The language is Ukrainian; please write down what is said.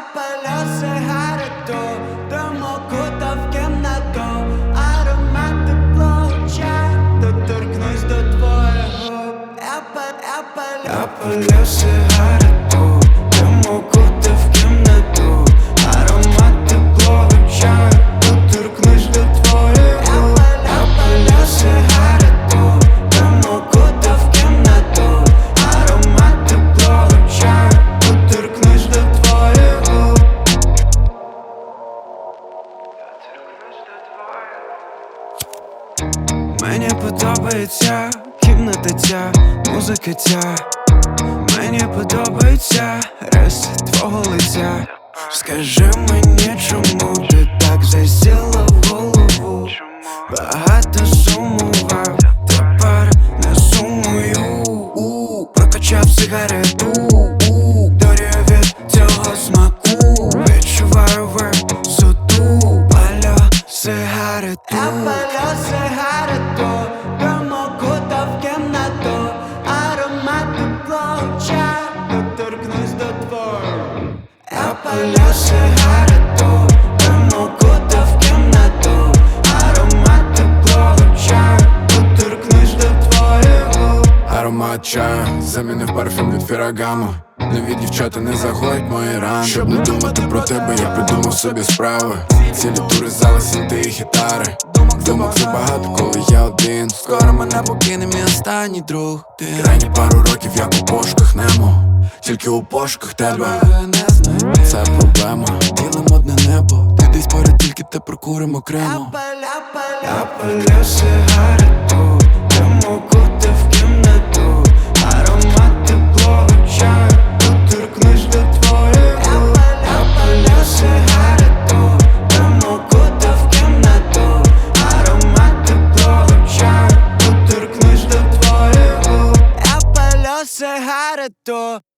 палю сигарету, дим окутав кімнату, аромат теплого чаю, доторкнусь до твоїх губ. Я палю сигарету, дим окутав кімнату, аромат теплого чаю, доторкнусь до твоїх губ. Я палю сигарету, дим окутав кімнату, аромат теплого чаю, доторкнусь до твоїх губ. Мені подобається кімната ця, музика ця. Мені подобається рис твого лиця. Скажи мені, чому ти так засіла в голову? Багато сумував, тепер не сумую. Прокачав сигарету, дорію від цього смаку. Відчуваю висоту, палю сигарету. Я палю сигарету, дим окутав кімнату, аромат теплого чаю, доторкнусь до твого. Я палю сигарету, дим окутав кімнату, аромат теплого чаю, доторкнусь до твоїх губ. Аромат чаю замінив парфюм від Феррагамо. Нові дівчата не загоять мої рани. Щоб не думати про тебе, я придумав собі справи. Цілі тури, зали, синти і гітари. Думок забагато, коли я один. Скоро мене покине мій останній друг. Ти крайні пару років, як у пошуках Немо. Тільки у пошуках тебе не знайти. Це проблема, ділим одне небо. Ти десь поряд, тільки те прокуримо окремо. Я палю сигарету, дим окутав кімнату, аромат теплого чаю, доторкнусь до твоїх губ. Я палю сигарету, дим окутав кімнату, аромат теплого чаю, доторкнусь до твоїх губ. Я палю сигарету.